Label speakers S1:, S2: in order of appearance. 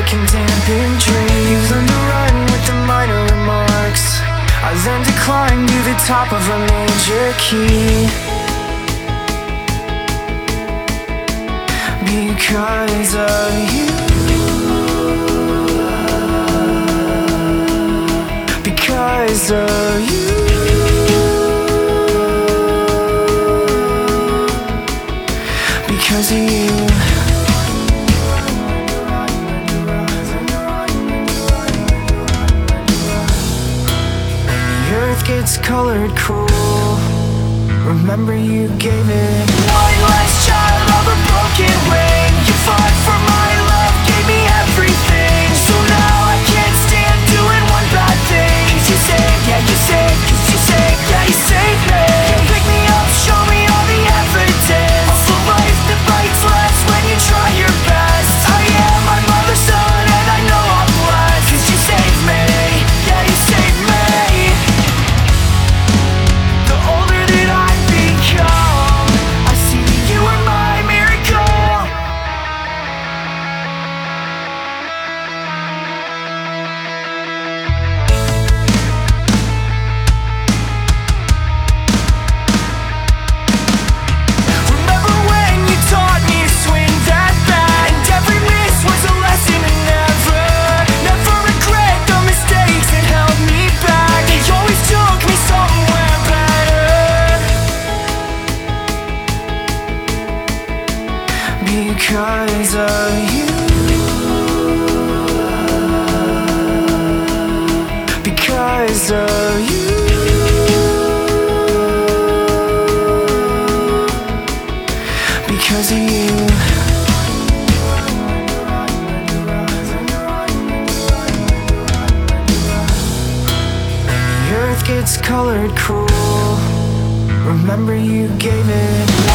S1: can dampen dreams. Learn to run with the minor remarks. I learned to climb to the top of a major key, because of you. Because of you. Because of you. The earth gets colored cruel, remember you gave it one last child of a broken wing. You fought for my love, gave me everything. So now I can't stand doing one bad thing. 'Cause you saved, yeah you saved, 'cause you saved, yeah you saved me. Pick me up, show me all the evidence of the life that bites less when you try your best. I am my mother's son and I know I'm blessed. 'Cause you saved me, yeah you saved me. The older that I become, I see that you are my miracle. Remember when you taught me to swing that bat, and every miss was a lesson to never regret the mistakes that held me back. They always took me somewhere better. Because of you. Because of you. Because of you. The earth gets colored cruel, remember you gave it